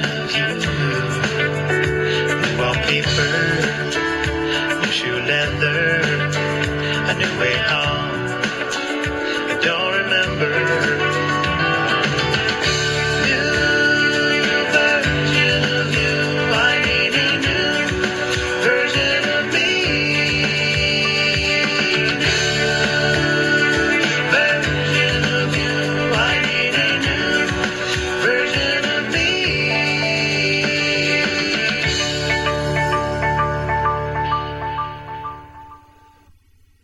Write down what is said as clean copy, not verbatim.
you. New wallpaper, new shoe leather, a new way home.